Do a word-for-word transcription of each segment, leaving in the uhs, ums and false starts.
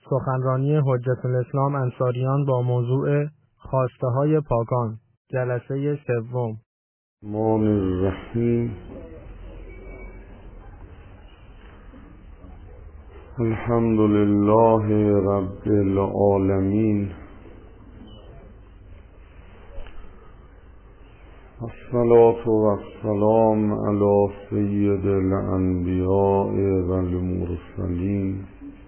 سخنرانی حجت الاسلام انصاریان با موضوع خواسته های پاکان، جلسه سوم. الرحمن الرحیم. الحمد لله رب العالمین، الصلاة والسلام علی سید الانبیاء والمرسلین،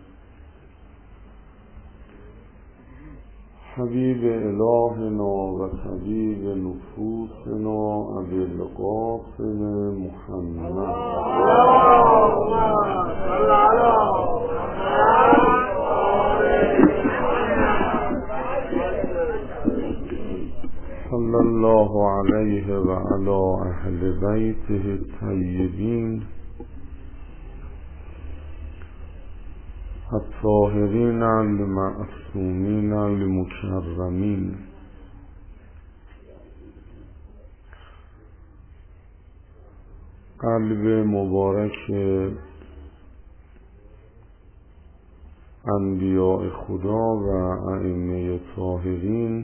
حبیب الهنا و طبیب نفوسنا ابی القاسم محمد صلی الله علیه و علی اهل بیته الطیبین الطاهرین المعصومین المکرمین. قلب مبارک انبیاء خدا و ائمه طاهرین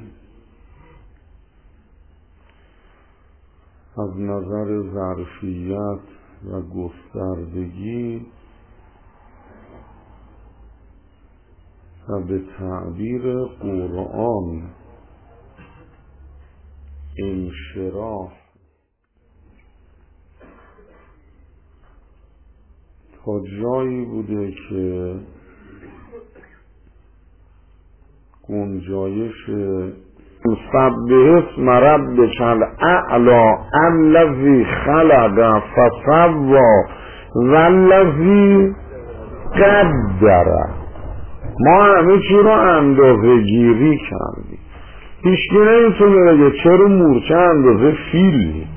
از نظر ظرفیت و گستردگی و به تعبیر قرآن انشراح تا جایی بوده که گنجایش سبح اسم ربک الاعلی الذی خلق فسوی والذی قدر. ما همه چی رو اندازه گیری کردیم. هیچکی نمیتونه بگه چرا مورچه اندازه فیل،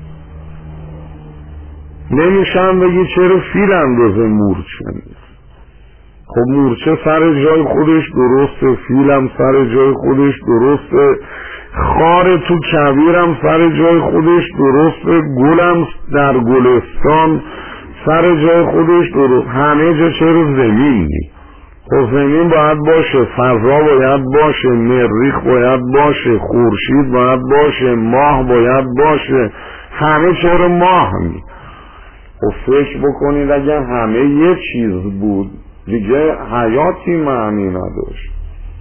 نمیشن بگه چرا فیل اندازه مورچه نیست. خب مورچه سر جای خودش درسته، فیلم سر جای خودش درسته، خار تو کویرم سر جای خودش درسته، گلم در گلستان سر جای خودش درست. همه جا چرا زمین نی؟ خب زمین باید باشه، فضا باید باشه، مریخ باید باشه، خورشید باید باشه، ماه باید باشه، همه چرا ماه نی؟ خب فکر بکنید اگر همه یه چیز بود دیگه حیاتی معنی نداشت،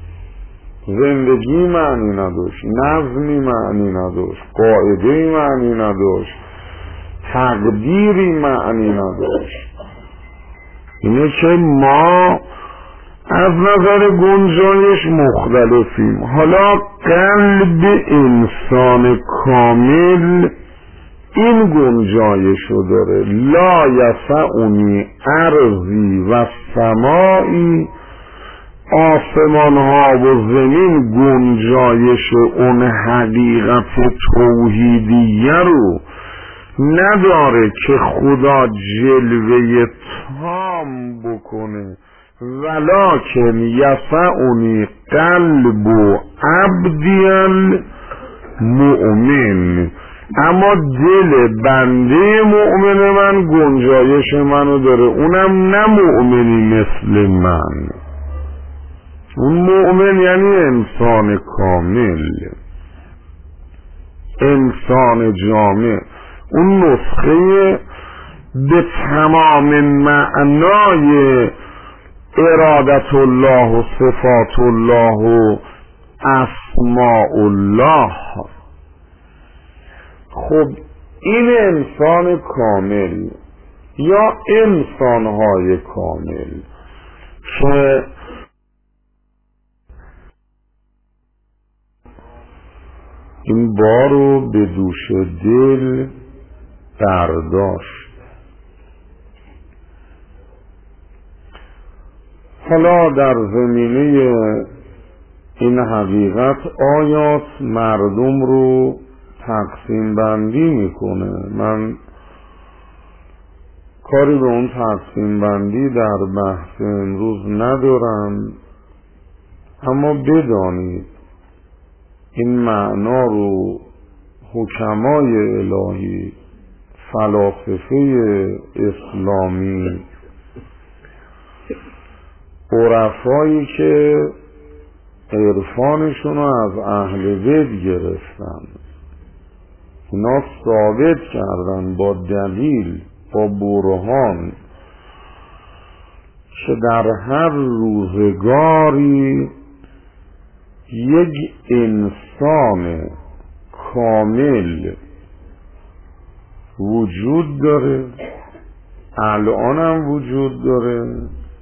زندگی معنی نداشت، نظمی معنی نداشت، قاعده معنی نداشت، تقدیری معنی نداشت. اینه که ما از نظر گنجایش مختلفیم. حالا قلب انسان کامل این گنجایش رو داره. لا یسعنی ارضی و سمائی، آسمان ها و زمین گنجایش اون حقیقت توحیدیه رو نداره که خدا جلوه تام بکنه. ولکن یسعنی قلب عبدی المؤمن، اما دل بنده مؤمن من گنجایش منو داره، اونم نه مؤمنی مثل من. اون مؤمن یعنی انسان کامل، انسان جامع، اون نسخه به تمام معنای ارادت الله و صفات الله و اسماء الله. خب این انسان کامل یا انسانهای کامل که این بار رو به دوش دل برداشت. حالا در زمینه این حقیقت آیات مردم رو تقسیم بندی میکنه. من کاری به اون تقسیم بندی در بحث امروز ندارم، اما بدانید این معنا رو حکمای الهی، فلاسفه اسلامی عرفایی که عرفانشون رو از اهل بیت گرفتن، اینا ثابت کردن با دلیل، با برهان که در هر روزگاری یک انسان کامل وجود داره، الان هم وجود داره،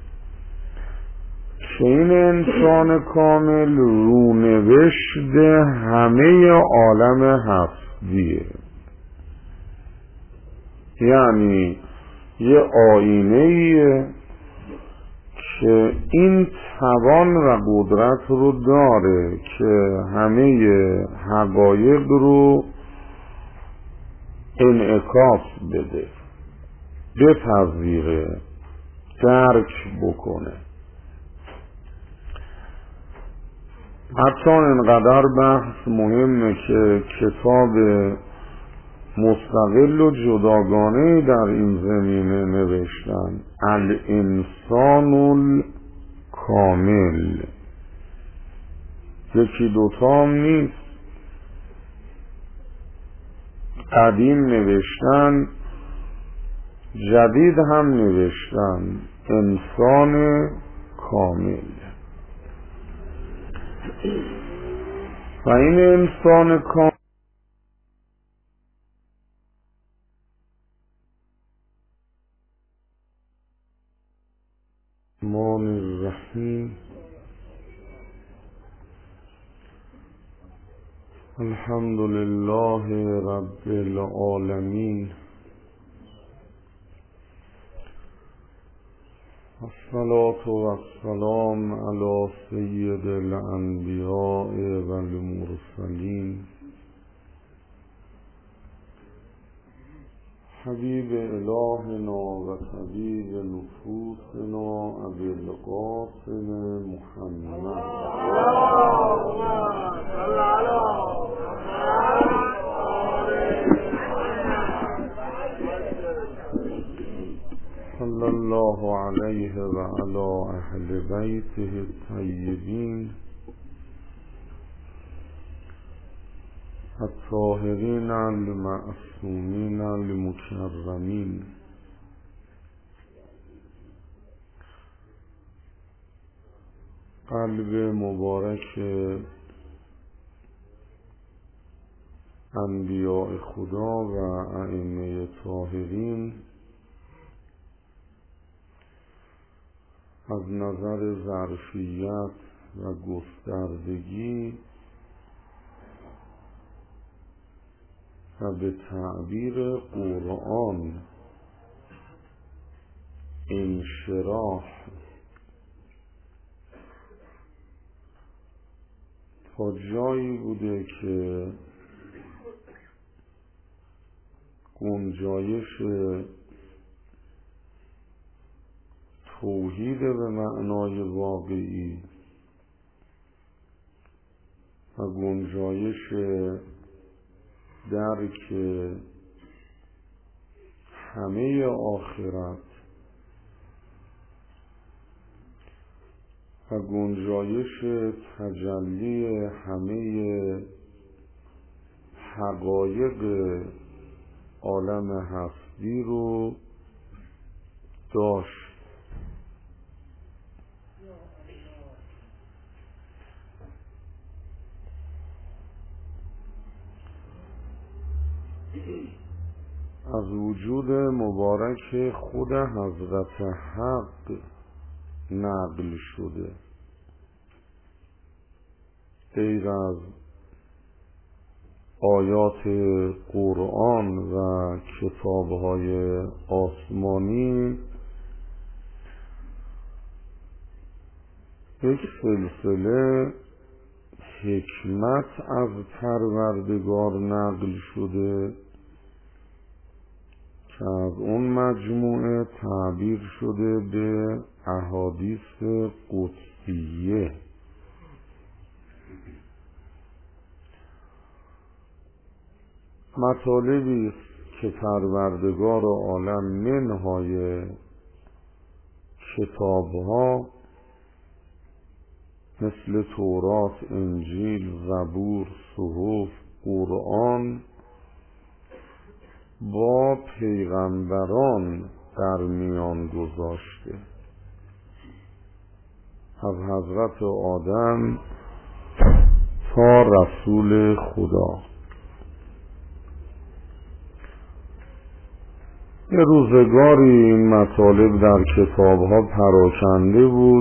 که این انسان کامل رونوشت همه عالم هستیه. یعنی یه آینه ایه که این توان و قدرت رو داره که همه حقایق رو انعکاس بده، بپذیره، درک بکنه. حتی اینقدر بحث مهمه که کتاب مستقل و جداگانه در این زمینه نوشتن، الانسان الکامل. یکی دوتا هم نیست، قدیم نوشتن، جدید هم نوشتن، انسان کامل. و این انسان کامل الرحمن الرحیم الحمد لله رب العالمین الصلاة والسلام علی سید الانبیاء والمرسلین حبیب الهنا و طبیب نفوسنا ابی القاسم محمد صلی الله علیه و علی اهل بیته الطیبین الطاهرین المعصومین المکرمین. قلب مبارک انبیاء خدا و ائمه طاهرین از نظر ظرفیت و گستردگی و به تعبیر قرآن انشراح تا جایی بوده که گنجایش توحید به معنای واقعی و گنجایش درک همه آخرت و گنجایش تجلی همه حقایق عالم هستی رو داشت. از وجود مبارک خود حضرت حق نقل شده، غیر از آیات قرآن و کتاب‌های آسمانی یک سلسله حکمت از پروردگار نقل شده که از اون مجموعه تعبیر شده به احادیث قدسیه. مطالبی است که پروردگار عالم منهای کتابها مثل تورات، انجیل، زبور، صحف، قرآن با پیغمبران در میان گذاشته، از حضرت آدم تا رسول خدا. یه روزگاری این مطالب در کتاب‌ها پراکنده بود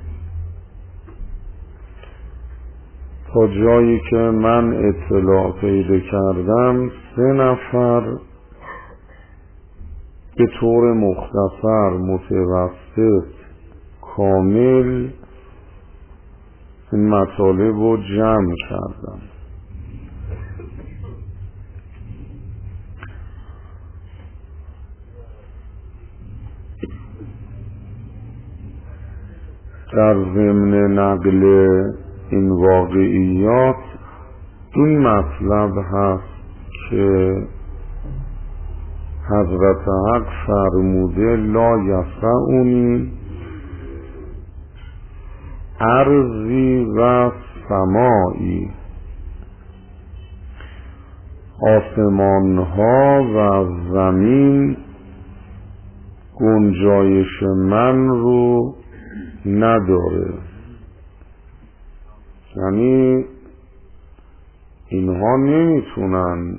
تا جایی که من اطلاع پیدا کردم سه نفر به طور مختصر، متوسط، کامل این مطالب رو جمع کردم. در ضمن نقل این واقعیات این مطلب هست که حضرت حق فرموده لا یسعنی ارضی و سمایی، آسمان ها و زمین گنجایش من رو نداره. یعنی اینها نمیتونن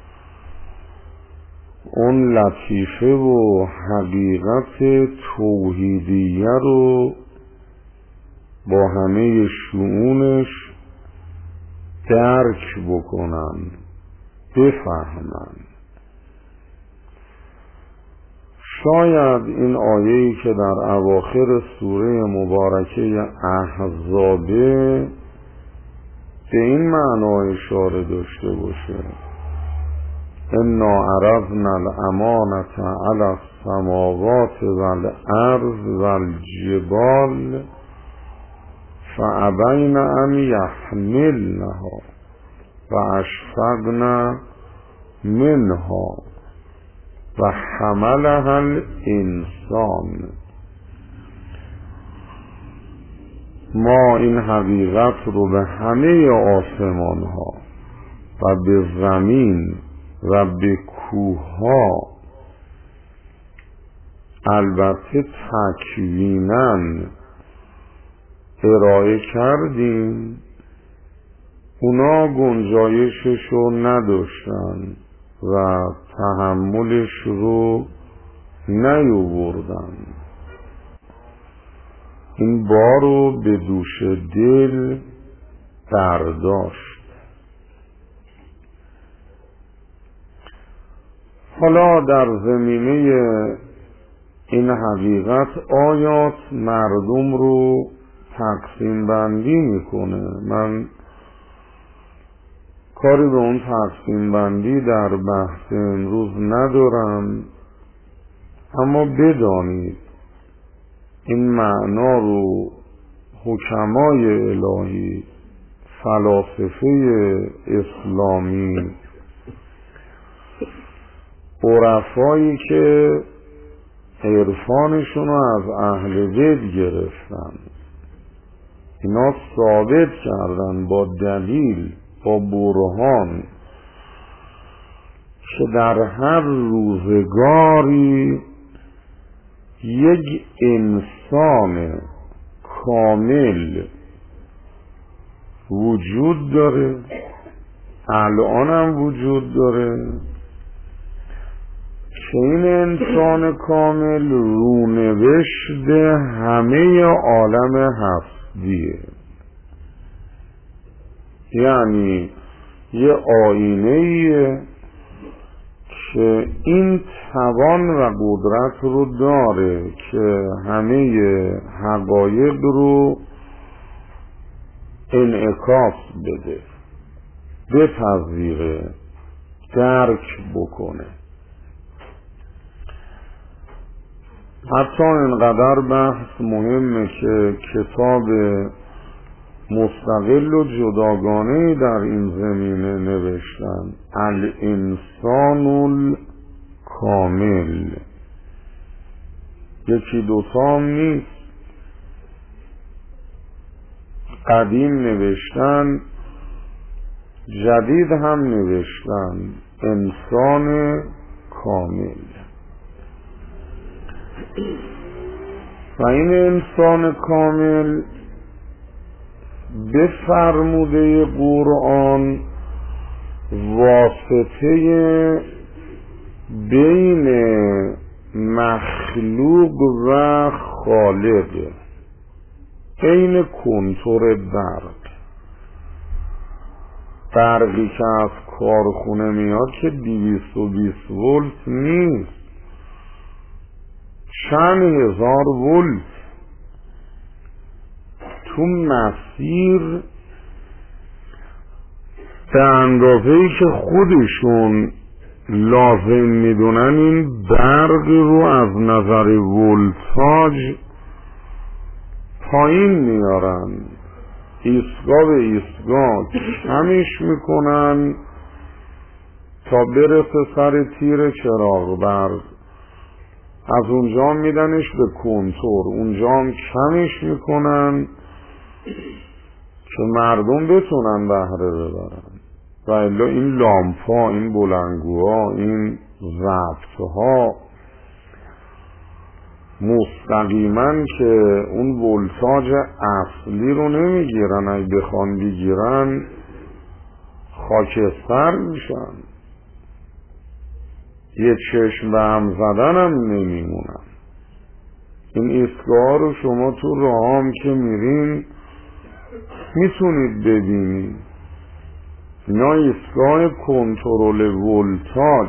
اون لطیفه و حقیقت توحیدیه رو با همه شؤونش درک بکنن، بفهمن. شاید این آیه‌ای که در اواخر سوره مبارکه احزابه به این معنا اشاره داشته باشه: انا عرضنا الامانة علی السماوات والارض والجبال فابین ان یحملنها واشفقن منها و حملها الانسان. ما این حقیقت رو به همه آسمان ها و به زمین و به کوه ها البته تکویناً ارائه کردیم، اونا گنجایشش رو نداشتن و تحملش رو نیاوردن. این بار رو به دوش دل برداشت. حالا در زمینه این حقیقت آیات مردم رو تقسیم بندی میکنه. من کاری به اون تقسیم بندی در بحث امروز ندارم، اما بدانید این معنا رو حکمای الهی، فلاسفه اسلامی، عرفایی که عرفانشون رو از اهل بیت گرفتن، اینا ثابت کردن با دلیل، با برهان که در هر روزگاری یک انسان کامل وجود داره، الان هم وجود داره، که این انسان کامل رونوشت همه عالم هستیه. یعنی یه آینه‌ایه که این توان و قدرت رو داره که همه حقایق رو انعکاس بده، بپذیره، درک بکنه. حتی اینقدر بحث مهمه که کتاب مستقل و جداگانه در این زمینه نوشتن، الانسان الکامل. یکی دوتا هم نیست، قدیم نوشتن، جدید هم نوشتن، انسان کامل. و این انسان کامل به فرموده قرآن واسطه بین مخلوق و خالق، بین کنتور برق. برقی که از کارخونه میاد که دویست و بیست ولت نیست، چند هزار ولت تو مسیر به اندازه‌ای که خودشون لازم میدونن این برق رو از نظر ولتاژ پایین میارن، ایستگاه به ایستگاه کمش میکنن تا برسه سر تیر چراغ برق. از اونجا میدنش به کنتور، اونجا هم کمش میکنن که مردم بتونن بهره ببرن. و الا این لامپا، این بلنگوها، این ضبطها مستقیما که اون ولتاژ اصلی رو نمیگیرن، اگه بخوان بگیرن خاکستر میشن، یه چشم به هم زدن هم نمیمونن. این ایستگاه رو شما تو راهام که میرین میتونید ببینید، اینا ایستگاه کنترل ولتاژ.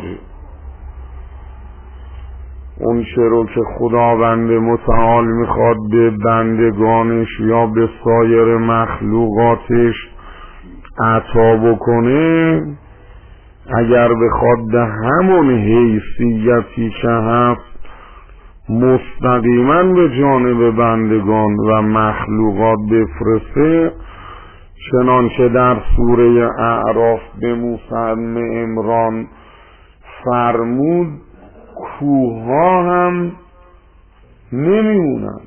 اون چه رو که خداوند متعال میخواد به بندگانش یا به سایر مخلوقاتش عطا بکنه، اگر بخواد به همون حیثیتی که هست مستقیما به جانب بندگان و مخلوقات بفرسته، چنانچه در سوره اعراف به موسی بن عمران فرمود، کوه‌ها هم نمیمونن،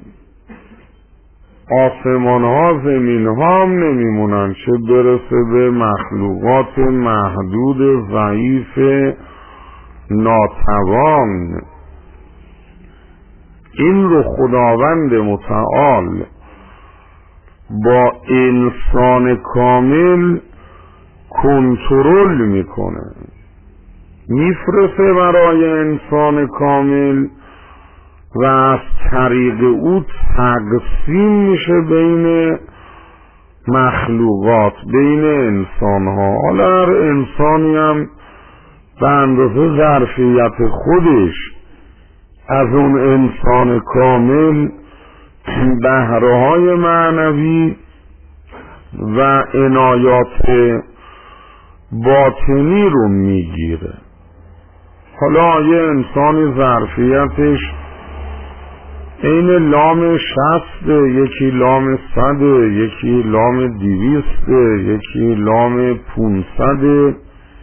آسمان‌ها زمین‌ها هم نمیمونن، چه برسه به مخلوقات محدود ضعیف ناتوان. این رو خداوند متعال با انسان کامل کنترل میکنه، میفرسته برای انسان کامل و از طریق او تقسیم میشه بین مخلوقات، بین انسان ها. حالا هر انسانی هم به اندازه ظرفیت خودش از اون انسان کامل بهره های معنوی و عنایات باطنی رو میگیره. حالا یه انسانی ظرفیتش این لام شصته، یکی لام صده، یکی لام دیویسته، یکی لام پونصده،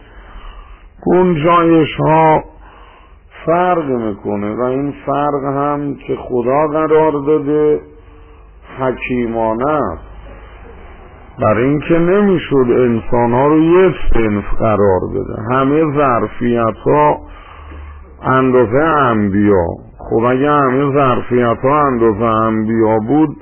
گنجایش ها فرق میکنه و این فرق هم که خدا قرار داده حکیمانه است، برای اینکه نمیشد انسان ها رو یک صنف قرار بده. همه ظرفیت ها اندازه انبیا. خب اگه همه ظرفیت ها اندازه انبیا بود،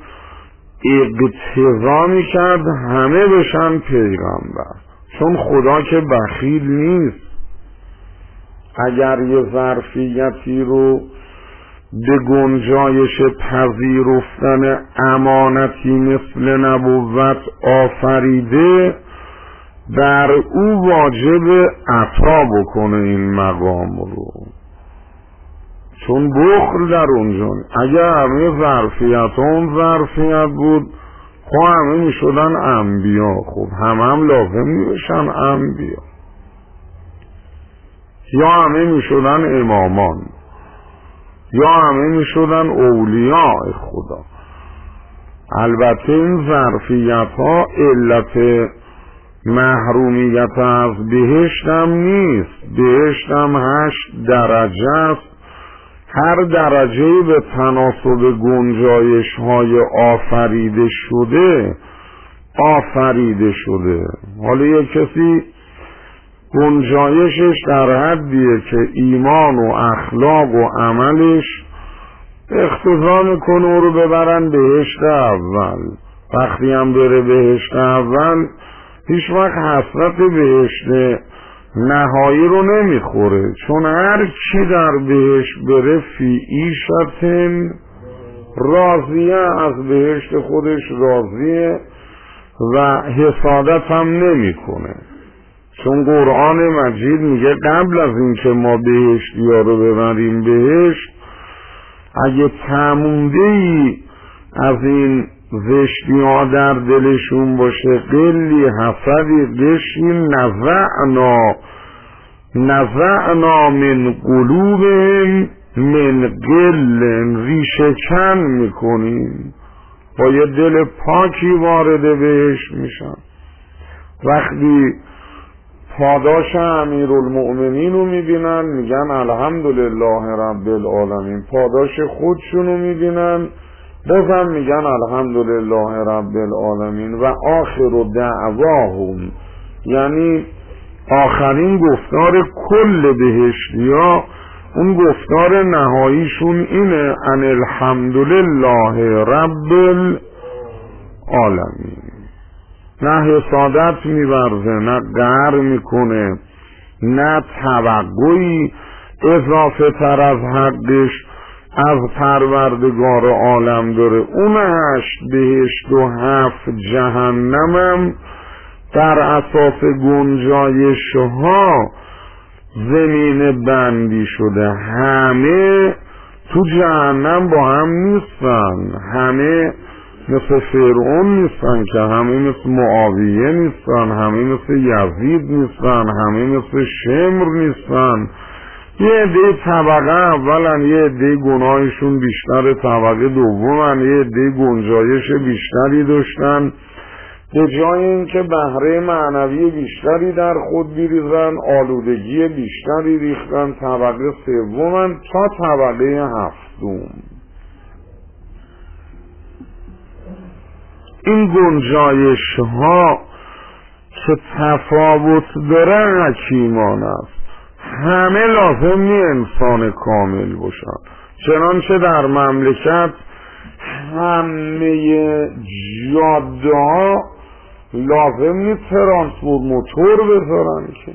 اقتضا میکرد همه بشن پیغمبر، چون خدا که بخیل نیست. اگر یه ظرفیتی رو به گنجایش پذیرفتن امانتی مثل نبوت آفریده، بر او واجب عطا بکنه این مقام رو، چون بخل در اونجا. اگر همه ظرفیت اون ظرفیت بود، خب همه می شدن انبیا. خب همه هم لازم می بشن انبیا، یا همه می شدن امامان، یا همه می شدن اولیاء خدا. البته این ظرفیت ها علت محرومیت از بهشت هم نیست. بهشت هم هشت درجه است، هر درجه به تناسب گنجایش های آفریده شده آفریده شده. حالا یک کسی گنجایشش در حدیه که ایمان و اخلاق و عملش اقتضا میکنه او رو ببرن بهشت اول. وقتی هم بره بهشت اول هیچ وقت حسرت بهشت نهایی رو نمیخوره، چون هر کی در بهشت بره فی عیشة راضیه، از بهشت خودش راضیه و حسادت هم نمیکنه. چون قرآن مجید میگه قبل از اینکه ما بهشتیا رو ببریم بهشت، اگه تمونده ای از این زشتی ها در دلشون باشه، قلی حسدی قشی نزعنا نزعنا من قلوبهم من قل، ریشه کن میکنیم، با یه دل پاکی وارد بهشت میشن. وقتی پاداش امیرالمؤمنین رو میبینن میگن الحمدلله رب العالمین، پاداش خودشون رو میبینن بازم میگن الحمدلله رب العالمین. و آخر دعواهم، یعنی آخرین گفتار کل بهشتیا، اون گفتار نهاییشون اینه ان الحمدلله رب العالمین. نه حسادت میورزه، نه قهر میکنه، نه توقعی اضافه تر از حقش از پروردگار عالم داره. اون هشت بهشت و هفت جهنمم در اساس گنجایش ها زمین بندی شده. همه تو جهنم با هم نیستن، همه مثل فرعون نیستن که همه مثل معاویه نیستن، همه مثل یزید نیستن، همه مثل شمر نیستن. یه عده طبقه اولن، یه عده گناهشون بیشتر، طبقه دومن، یه عده گنجایش بیشتری داشتن، به جای اینکه بهره معنوی بیشتری در خود بریزن آلودگی بیشتری ریختن. طبقه سومن تا طبقه هفتم. این گنجایش ها که تفاوت داره حکیمان است. همه لازم نی انسان کامل باشن، چنانچه در مملکت همه جاده ها لازم نی ترانسفورماتور بذارن که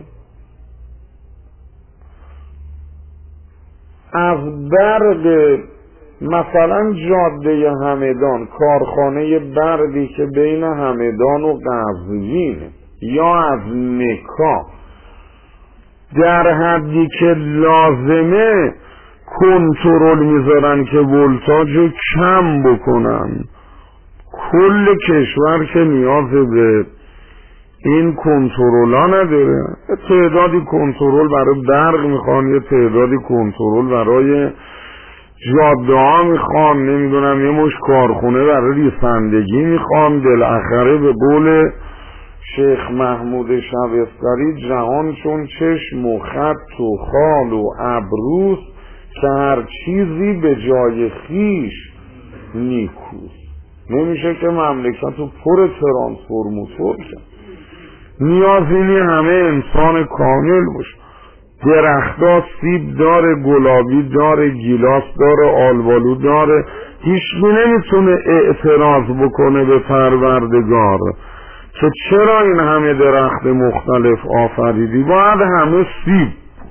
از برق مثلا جاده همدان، کارخانه برقی که بین همدان و قزوین یا از مکا در حدی که لازمه کنترل میذارن که ولتاژ رو کم بکنن. کل کشور که نیاز به این کنترل ها نداره، تعدادی کنترل برای برق میخوان، یه تعدادی کنترل برای جاده ها میخوان، نمیدونم یه مش کارخونه برای ریسندگی میخوان. بالاخره به قول شیخ محمود شبستری جهان چون چشم و خط و خال و ابروست که هر چیزی به جای خیش نیکوست. نمیشه که مملکت رو پر ترانسفورماتور کرد. نیازی نی همه انسان کامل باشه. درختها سیب داره، گلابی داره، گیلاس داره، آلبالو داره. هیچکی نمیتونه اعتراض بکنه به پروردگار که چرا این همه درخت مختلف آفریدی، باید همه سیب بود.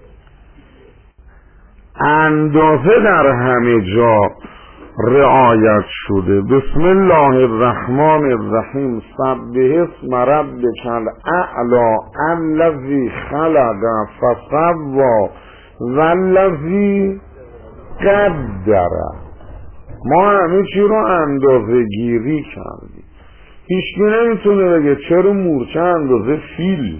اندازه در همه جا رعایت شده. بسم الله الرحمن الرحیم. سبح اسم ربک الاعلی الذی خلق فسوی والذی قدر. ما همه چی رو اندازه گیری کردیم. هیچکی نمیتونه بگه چرا مورچه اندازه فیل،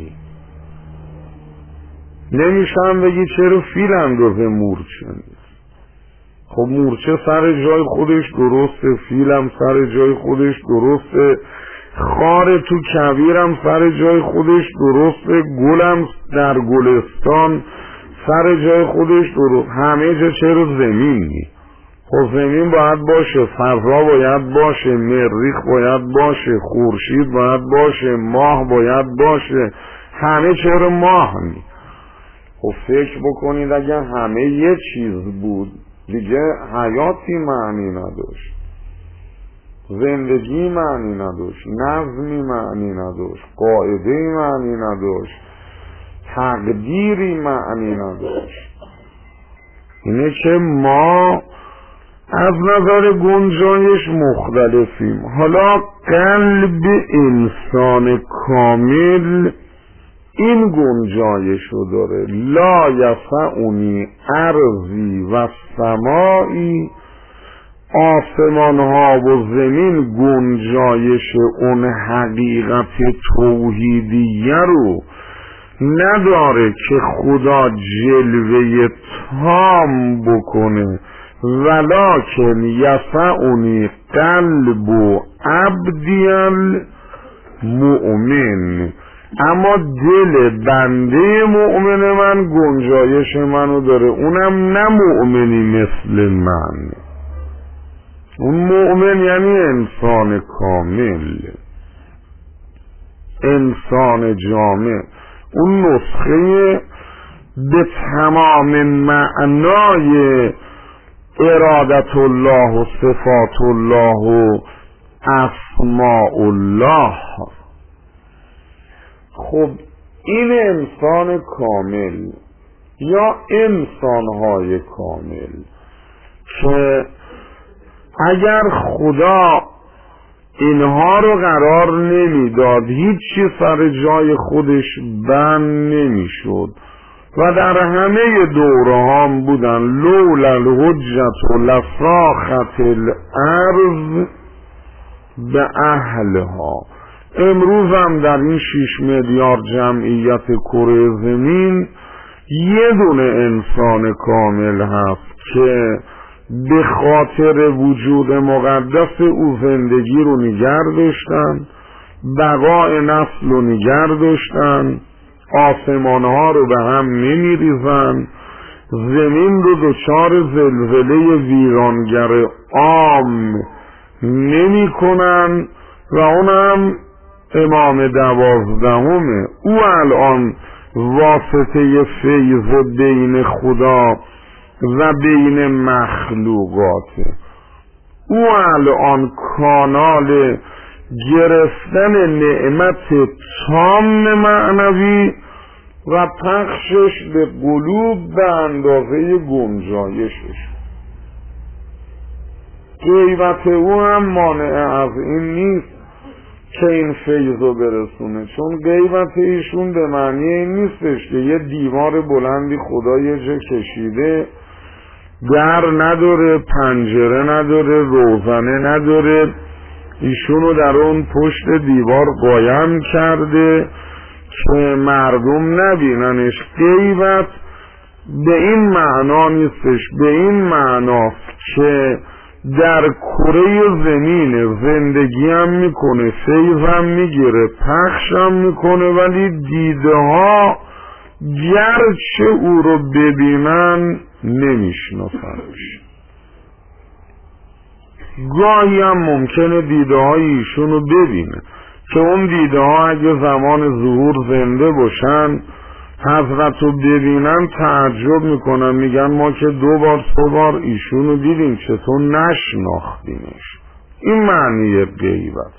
نمیشم بگی چرا فیل اندازه مورچه نیست. خب مورچه سر جای خودش درسته، فیلم سر جای خودش درسته، خار تو کویرم سر جای خودش درسته، گلم در گلستان سر جای خودش درست. همه جا چرا زمین نی؟ خب زمین باید باشه، فضا باید باشه، مریخ باید باشه، خورشید باید باشه، ماه باید باشه. همه چرا ماه نی؟ خب فکر بکنید اگر همه یه چیز بود دیگه حیاتی معنی نداشت، زندگی معنی نداشت، نظمی معنی نداشت، قاعده معنی نداشت، تقدیری معنی نداشت. اینه که ما از نظر گنجایش مختلفیم. حالا قلب انسان کامل این گنجایش رو داره. لا یسعنی ارضی و سمایی، آسمان ها و زمین گنجایش اون حقیقت توحیدیه رو نداره که خدا جلوه تام بکنه. ولکن یسعنی قلب و عبدی المؤمن، اما دل بنده مؤمن من گنجایش منو داره، اونم نه مؤمنی مثل من. اون مؤمن یعنی انسان کامل، انسان جامع، اون نسخه به تمام معنای ارادت الله و صفات الله و اسماء الله. خب این انسان کامل یا انسانهای کامل که اگر خدا اینها رو قرار نمیداد هیچی سر جای خودش بند نمیشد و در همه دوره هم بودن. لولا الحجت لساخت الارض به اهلها. امروز هم در این شش میلیارد جمعیت کره زمین یه دونه انسان کامل هست که به خاطر وجود مقدس او زندگی رو نگه داشتن، بقای نسل رو نگه داشتن، آسمان ها رو به هم نمی ریزن، زمین رو دچار زلزله ویرانگر عام نمی کنن و اونم امام دوازدهمه. او الان واسطه فیض بین خدا و بین مخلوقاته. او الان کانال گرفتن نعمت تام معنوی و پخشش به قلوب به اندازه گنجایشش. غیبت او هم مانع از این نیست که این فیض رو برسونه، چون غیبت ایشون به معنی این نیستش که یه دیوار بلندی خدا یه جا کشیده، در نداره، پنجره نداره، روزنه نداره، ایشونو در اون پشت دیوار قایم کرده که مردم نبیننش. غیبت به این معنا نیستش، به این معناست که در کره زمین زندگی هم میکنه، فیض هم میگیره، پخش هم میکنه، ولی دیده ها گرچه او رو ببینن نمیشناسنش. گاهی هم ممکنه دیده های ایشون رو ببینه که اون دیده ها اگه زمان ظهور زنده باشن حضرت رو ببینن تعجب میکنن، میگن ما که دو بار سه بار ایشون رو دیدیم چطور نشناختیمش. این معنی غیبت.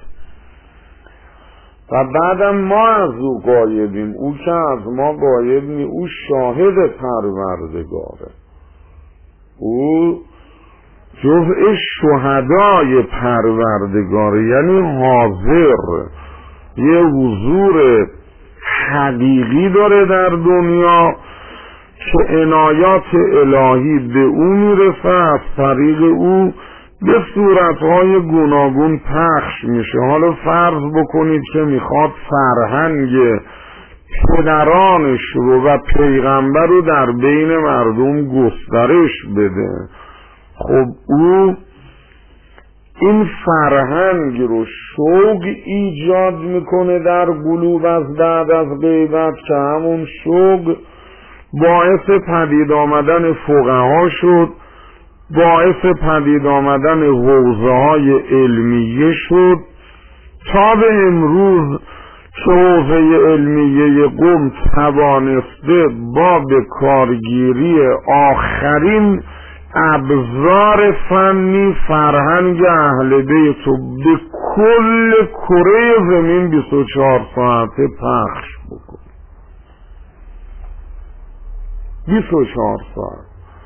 و بعدم ما از او غایبیم، او که از ما غایب نی، او شاهد پروردگاره، او جزء شهدای پروردگاره، یعنی حاضر، یه حضور حقیقی داره در دنیا که عنایات الهی به او میرسه، از طریق او به صورتهای گوناگون پخش میشه. حالا فرض بکنید که میخواد فرهنگ پدرانش رو و پیغمبر رو در بین مردم گسترش بده. خب او این فرهنگ رو شوق ایجاد میکنه در قلوب از بعد از غیبت که همون شوق باعث پدید آمدن فقها شد باعث پدید آمدن حوزه های علمیه شد تا به امروز که حوزه علمیه قم توانسته با به کارگیری آخرین ابزار فنی فرهنگ اهل بیت به کل کره زمین بیست و چهار ساعته پخش بکنه. بیست و چهار ساعت.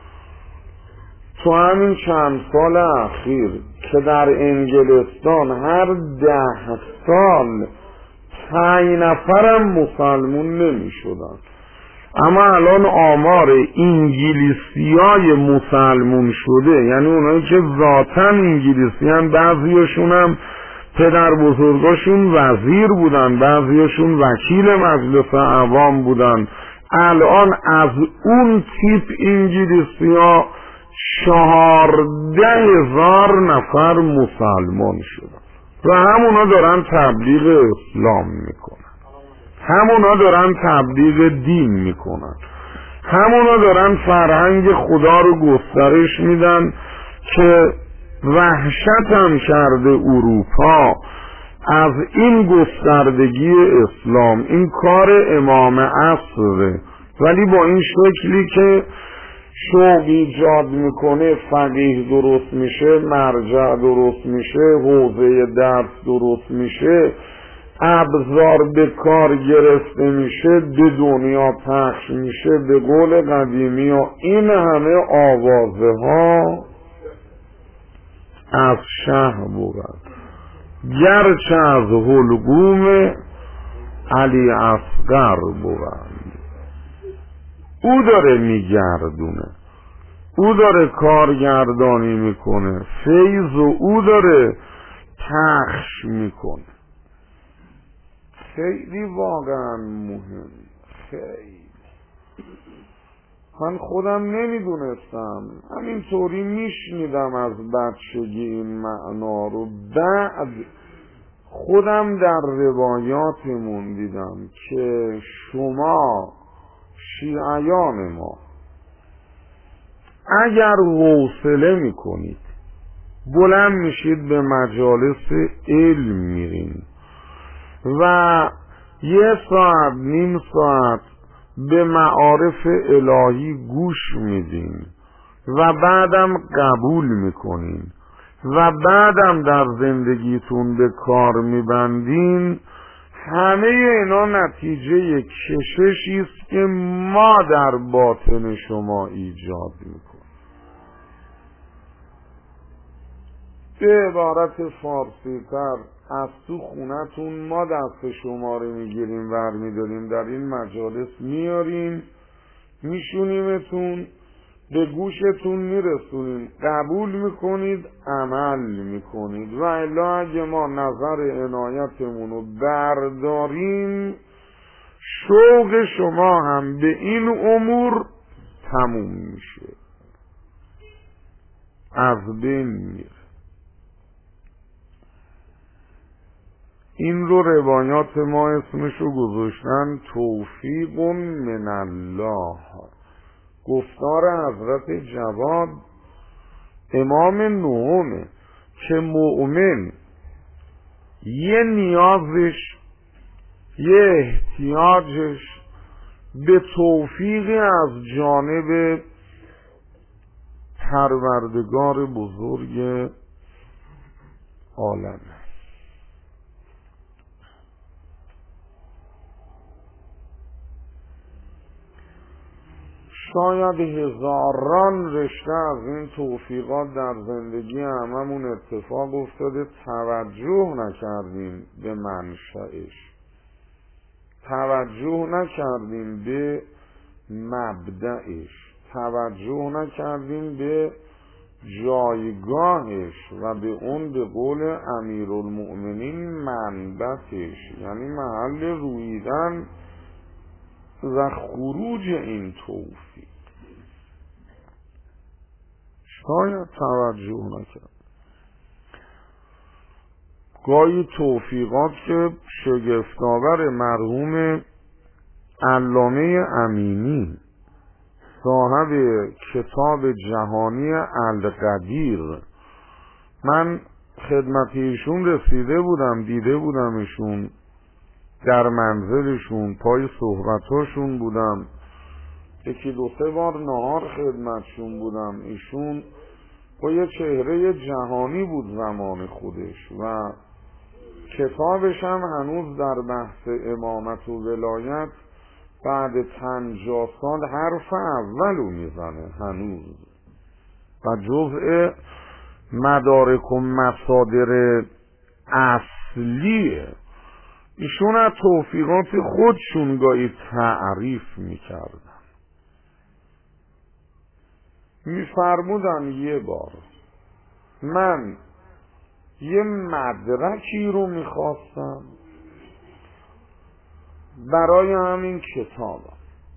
تو همین چند سال اخیر که در انگلستان هر ده سال پنج نفرم مسلمون نمی شدن، اما الان آمار انگلیسی های مسلمون شده، یعنی اونایی که ذاتاً انگلیسی هم، بعضیاشون هم پدر بزرگاشون وزیر بودن، بعضیاشون وکیل مجلس عوام بودن، الان از اون تیپ انگلیسی ها چهارده هزار نفر مسلمان شدن و همونا دارن تبلیغ اسلام میکنن، همونا دارن تبلیغ دین میکنن، همونا دارن فرهنگ خدا رو گسترش میدن که وحشت هم کرده اروپا از این گستردگی اسلام. این کار امام عصره، ولی با این شکلی که شوق ایجاد میکنه، فقیه درست میشه، مرجع درست میشه، حوزه درس درست میشه، ابزار به کار گرفته میشه، به دنیا پخش میشه. به قول قدیمی ها این همه آوازه ها از شه بود، گرچه از حلقوم علی اصغر بود. او داره میگردونه، او داره کارگردانی میکنه، فیض و او داره پخش میکنه. خیلی واقعا مهم. خیلی من خودم نمیدونستم، همینطوری میشنیدم از بچگی این معنا رو، بعد خودم در روایاتمون دیدم که شما شیعیان ما اگر حوصله میکنید بلند میشید به مجالس علم میرین و یه ساعت نیم ساعت به معارف الهی گوش میدین و بعدم قبول میکنین و بعدم در زندگیتون به کار میبندین، همه اینا نتیجه کششی است که ما در باطن شما ایجاد میکنیم. به عبارت فارسی تر، از تو خونتون ما دست شما رو میگیریم ور میداریم، در این مجالس میاریم، میشونیمتون، به گوشتون میرسونیم، قبول میکنید، عمل میکنید، و الا اگه ما نظر عنایتمون رو برداریم، شوق شما هم به این امور تموم میشه، از بین میره. این رو روایات ما اسمشو گذاشتن توفیق من الله. گفتار حضرت جواد امام نهمه که مؤمن یه نیازش، یه احتیاجش به توفیقی از جانب پروردگار بزرگ عالم. شاید هزاران رشته از این توفیقات در زندگی هممون اتفاق افتاده، توجه نکردیم به منشأش، توجه نکردیم به مبدأش، توجه نکردیم به جایگاهش و به اون به قول امیرالمؤمنین منبتش، یعنی محل رویدن و خروج این توفیق. شاید توجه نکرد. گاهی توفیقات که شگفت‌آور مرحوم علامه امینی صاحب کتاب جهانی القدیر. من خدمت ایشون رسیده بودم، دیده بودم ایشون در منزلشون، پای صحبتاشون بودم، یکی دو سه بار نهار خدمتشون بودم. ایشون با یه چهره جهانی بود زمان خودش و کتابش هم هنوز در بحث امامت و ولایت بعد پنجاه سال حرف اولو میزنه هنوز و جزء مدارک و مصادر اصلیه. ایشون از توفیقات خودشون گاهی تعریف میکردن، میفرمودن یه بار من یه مدرکی رو میخواستم برای همین کتابم.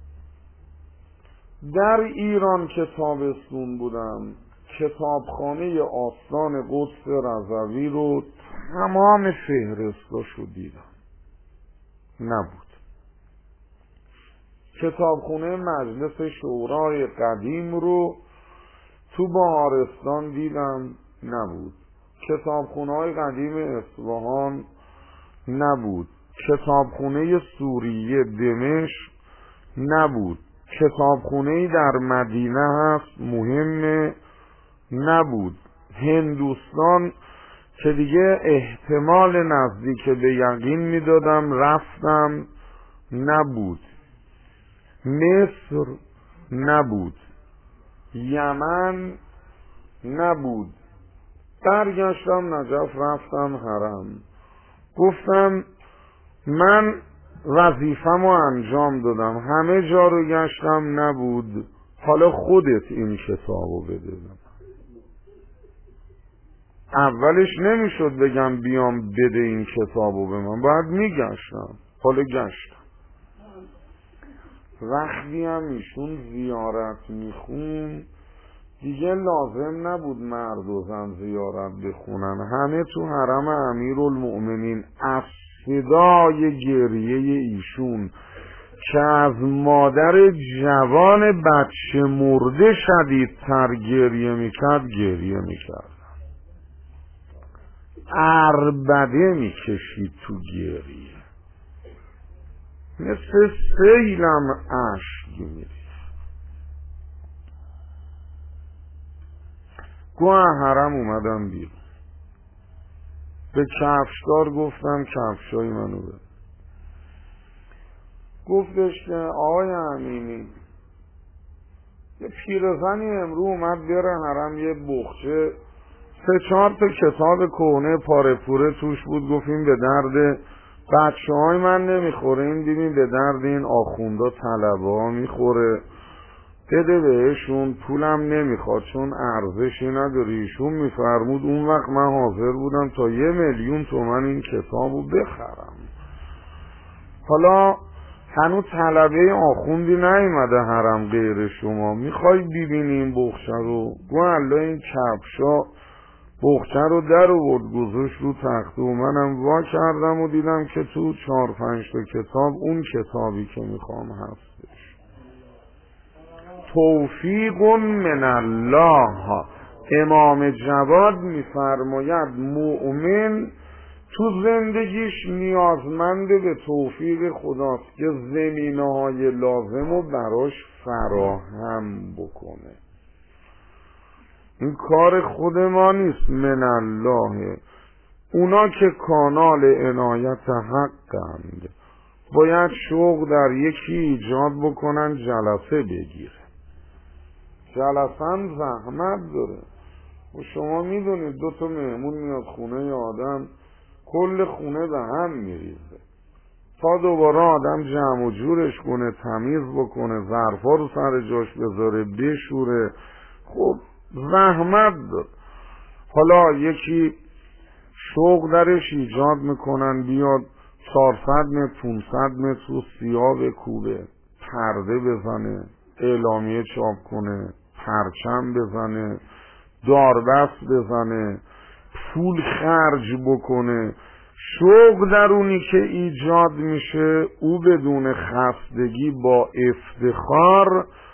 در ایران که تابستون بودم کتابخانه آستان قدس رضوی رو تمام فهرستاشو دیدم، نبود. کتابخانه مجلس شورای قدیم رو تو بهارستان دیدم، نبود. کتابخانه های قدیم اصفهان نبود. کتابخانه سوریه دمشق نبود. کتابخانه در مدینه هست مهمه، نبود. هندوستان که دیگه احتمال نزدیک به یقین میدادم رفتم، نبود. مصر نبود. یمن نبود. برگشتم نجف، رفتم حرم، گفتم من وظیفه‌مو انجام دادم، همه جا رو گشتم، نبود. حالا خودت این کتابو بده. اولش نمیشد بگم بیام بده این کتابو به من، باید میگشتم. حالا گشتم. وقتی هم ایشون زیارت میخون دیگه لازم نبود مرد و زن زیارت بخونن، همه تو حرم امیرالمؤمنین از صدای گریه ایشون که از مادر جوان بچه مرده شدیدتر گریه میکرد گریه میکرد، عربده میکشید تو گریه، مثل سیلم اشک میریخت. گوه حرم اومدم بیرون، به کفشدار گفتم کفشای منو بده. گفتش که آقای امینی یه پیرزنی امرو اومد بره حرم، یه بخچه سه چهار تا کتاب کهنه پاره پوره توش بود، گفتیم به درد بچه های من نمیخوره، این دیدیم به درد این آخوندا طلبه ها میخوره، بده بهشون، پولم نمیخواد چون ارزشی نداره. ایشون میفرمود اون وقت من حاضر بودم تا یه میلیون تومن این کتابو بخرم. حالا هنوز طلبه آخوندی نیومده حرم غیر شما، میخوای ببینی این بخشه رو؟ گو الله این کفشا بخشه رو در آورد گذاشت رو تخته و منم وا کردم و دیدم که تو چهار پنج تا کتاب اون کتابی که میخوام هستش. توفیق من الله. امام جواد میفرماید مؤمن تو زندگیش نیازمند به توفیق خداست که زمینه‌های لازم رو براش فراهم بکنه. این کار خود ما نیست، من الله. اونا که کانال عنایت حقند باید شوق در یکی ایجاد بکنن جلسه بگیره. جلسه هم زحمت داره و شما میدونید دو تا مهمون میاد خونه آدم کل خونه به هم میریزه، تا دوباره آدم جمع و جورش کنه، تمیز بکنه، ظرفا رو سر جاش بذاره، بشوره، خب زحمت داره. حالا یکی شوق درش ایجاد میکنن بیاد چهارصد متر پانصد متر رو سیاه کوبه، پرده بزنه، اعلامیه چاپ کنه، پرچم بزنه، داربست بزنه، پول خرج بکنه. شوق درونی که ایجاد میشه او بدون خستگی با افتخار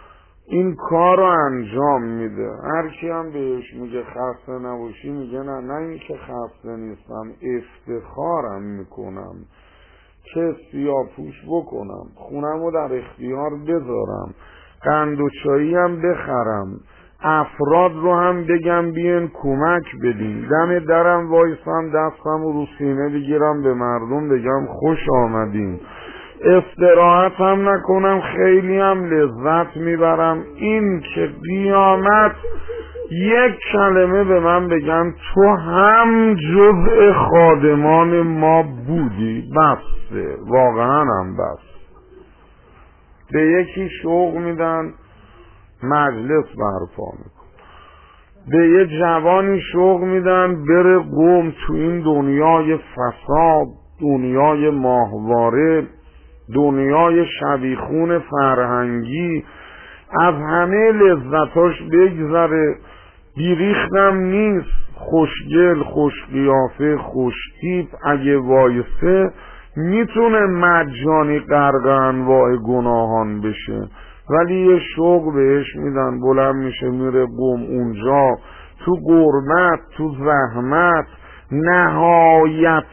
این کار رو انجام میده. هر کی هم بهش میگه خسته نباشی میگه نه نه این که خسته نیستم، افتخارم میکنم که سیاپوش بکنم، خونم رو در اختیار بذارم، قند و چایی هم بخرم، افراد رو هم بگم بیان کمک بدین، دم درم وایسم دستم رو سینه بگیرم به مردم بگم خوش آمدین، استراحت هم نکنم، خیلی هم لذت میبرم. این که قیامت یک کلمه به من بگن تو هم جزء خادمان ما بودی، بسه، واقعا هم بس. به یکی شوق میدن مجلس برپا میکن، به یه جوانی شوق میدن بره قوم تو این دنیای فساد، دنیای ماهواره، دنیای شبیخون فرهنگی، از همه لذتاش بگذره، بیریختم نیست، خوشگل، خوشقیافه، خوشتیپ، اگه وایسه میتونه مجانی غرق انواع گناهان بشه، ولی یه شوق بهش میدن بلند میشه میره قوم، اونجا تو غربت، تو زحمت، نهایتاً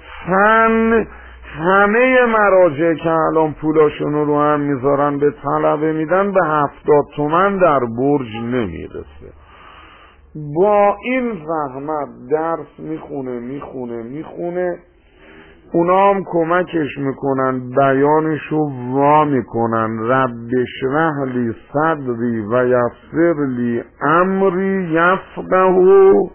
همه مراجع که الان پولاشونو رو هم میذارن به طلبه میدن به هفتاد تومن در برج نمیرسه. با این زحمت درس میخونه میخونه میخونه اونا هم کمکش میکنن، بیانشو وا میکنن، رب اشرح لی صدری و یسر لی امری یفقهوا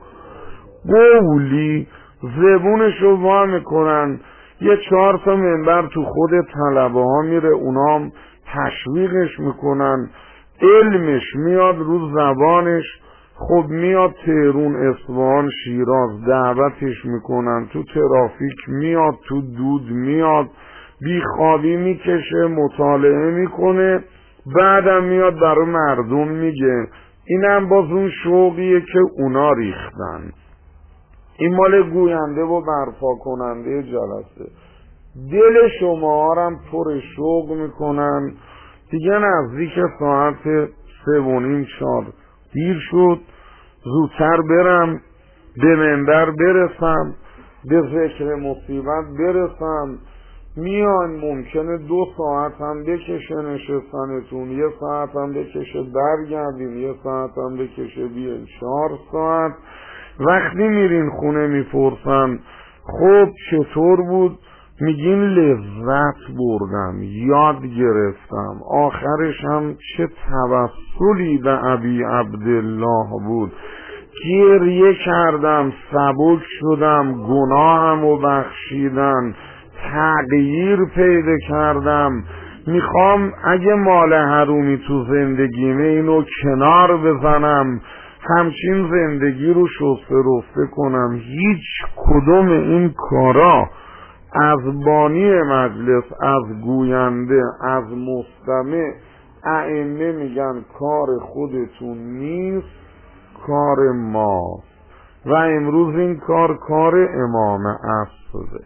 قولی، زبونشو وا میکنن. یه چهار تا منبر تو خود طلبه ها میره، اونا هم تشویقش میکنن، علمش میاد رو زبانش، خب میاد تهرون، اصفهان، شیراز دعوتش میکنن، تو ترافیک میاد، تو دود میاد، بیخوابی میکشه، مطالعه میکنه، بعدم میاد برای مردم میگه. اینم باز اون شوقیه که اونا ریختن. این مال گوینده و برپا کننده جلسه. دل شما هم پر شوق میکنن دیگه. نزدیک ساعت سه و نیم چار دیر شد، زودتر برم به منبر برسم، به ذکر مصیبت برسم. میان ممکنه دو ساعت هم بکشه نشستنتون، یه ساعت هم بکشه برگردین، یه ساعت هم بکشه بیاین، چهار ساعت. وقتی میرین خونه میپرسن خب چطور بود، میگین لذت بردم، یاد گرفتم، آخرش هم چه توسلی به ابی عبدالله بود، گریه کردم، سبک شدم، گناهم و بخشیدن، تغییر پیدا کردم. میخوام اگه مال حرومی تو زندگیمه اینو کنار بزنم، همچین زندگی رو شسته رفته کنم. هیچ کدوم این کارا از بانی مجلس، از گوینده، از مستمع، ائمه میگن کار خودتون نیست، کار ماست. و امروز این کار کار امام عصره.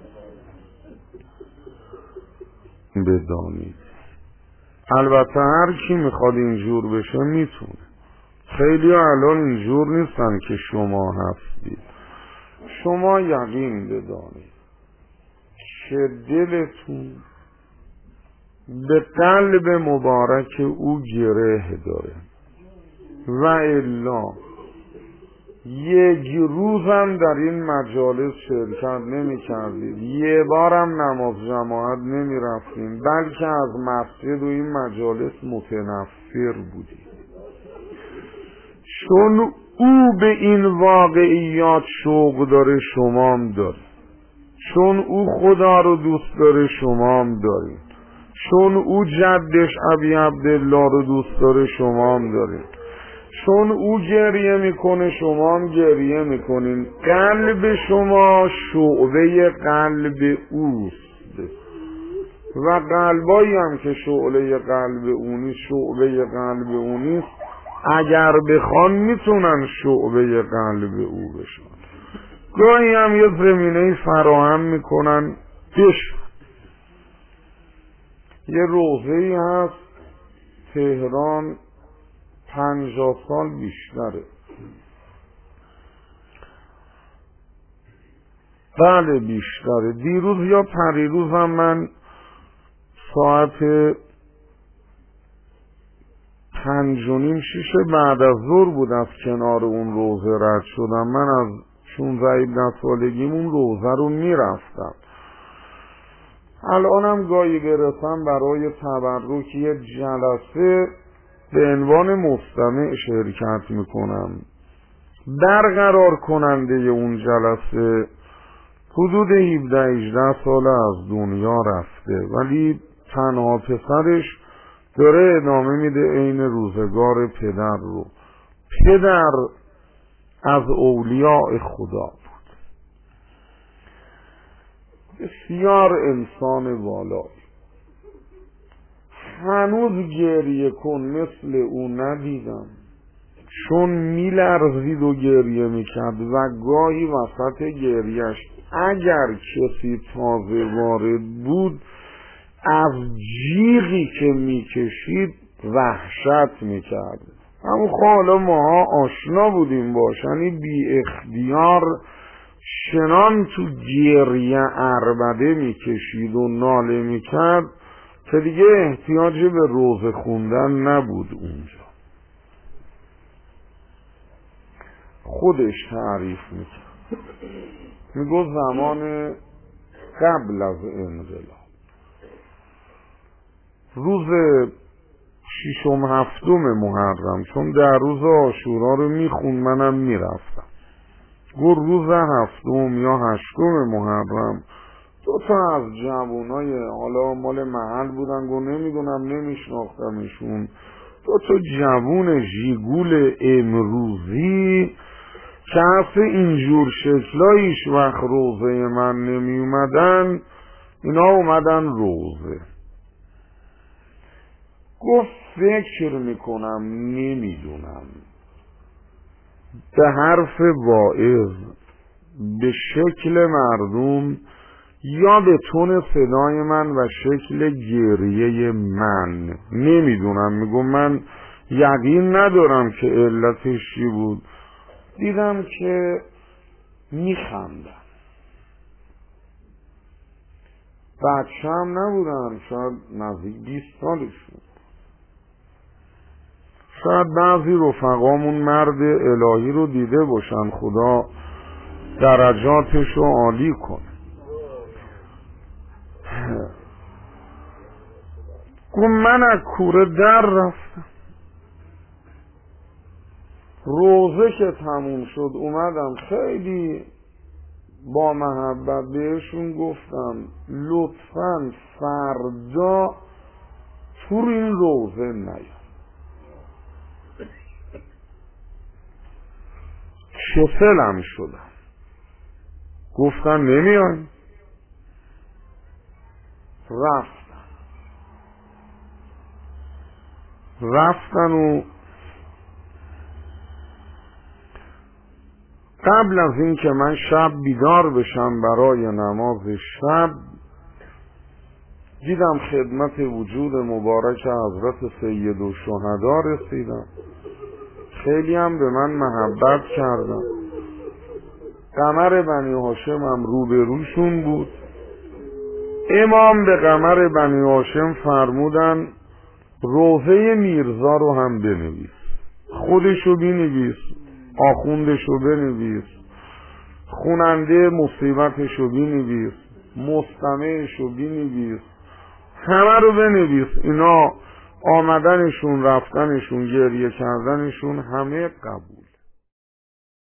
بدانید البته هر کی میخواد اینجور بشه میتونه. خیلی الان اینجور نیستن که شما هستید. شما یقین بدانید که دلتون به قلب مبارک او گره داره، و الا یک روزم در این مجالس شرکت نمی کردید، یه بارم نماز جماعت نمی رفتیم، بلکه از مسجد و این مجالس متنفر بودید. چون او به این واقعیات شوق داره، شما هم دارید. چون او خدا رو دوست داره، شما هم دارید. چون او جدش ابی عبدالله رو دوست داره، شما هم دارید. چون او گریه میکنه، شما هم گریه میکنین. قلب شما شعله قلب اوست، و قلبایی هم که شعله قلب اونی شعله قلب اونی اگر بخوان میتونن شعبه قلب او بشن. گاهی هم یه زمینه فراهم میکنن بشن. یه روضه‌ای هست تهران پنجاه سال بیشتره. بله بیشتره. دیروز یا پریروزم من ساعت پنج و نیم شیش بعد از ظهر بود از کنار اون روزه رد شدم. من از شونزده هفده سالگیم اون روزه رو میرفتم. الانم گاهی برسم برای تبرک یه جلسه به عنوان مستمع شرکت میکنم. برقرار کننده اون جلسه حدود هفده هجده سال از دنیا رفته، ولی تنها پسرش داره ادامه میده عین روزگار پدر رو. پدر از اولیاء خدا بود، بسیار انسان والایی. هنوز گریه کن مثل او ندیدم، چون میلرزید و گریه میکرد و گاهی وسط گریهش اگر کسی تازه وارد بود از جیغی که میکشید وحشت میکرد. اما حالا ماها آشنا بودیم باش، یعنی بی اختیار چنان تو گریه عربده میکشید و ناله میکرد که دیگه احتیاج به روزه خوندن نبود اونجا. خودش تعریف میکرد، میگو زمان قبل از انقلاب روز ششم هفتم محرم، چون در روز عاشورا رو میخون منم میرفتم، گو روز هفتم یا هشتم محرم دو تا از جوانای حالا مال محل بودن، گو نمیدونم نمیشناختمشون، دو تا جوون ژیگول امروزی که اصل اینجور شکلایش وقت روزه من نمی اومدن، اینا اومدن روزه. گفت فکر میکنم نمیدونم به حرف واعظ، به شکل مردم یا به تون صدای من و شکل گریه من نمیدونم. میگم من یقین ندارم که علتش چی بود. دیدم که میخندن، بچه هم نبودن، شاید نزدیک بیست سالشون. شاید بعضی رفقامون مرد الهی رو دیده باشن، خدا درجاتش رو عالی کنه. گفت من از کوره در رفتم، روزه که تموم شد اومدم خیلی با محبت بهشون گفتم لطفاً فردا تو این روزه نیام. شفلم شدم، گفتن نمیایم. رفتن رفتن و قبل از این که من شب بیدار بشم برای نماز شب، دیدم خدمت وجود مبارک حضرت سید الشهدا رسیدم. خیلی هم به من محبت کردم. قمر بنی هاشم هم روبروشون بود. امام به قمر بنی هاشم فرمودن روزه میرزا رو هم بنویس، خودشو بنویس، آخوندشو بنویس، خوننده مصیبتشو بنویس، مستمعشو بنویس، همه رو بنویس. اینا آمدنشون، رفتنشون، گریه کردنشون همه قبول.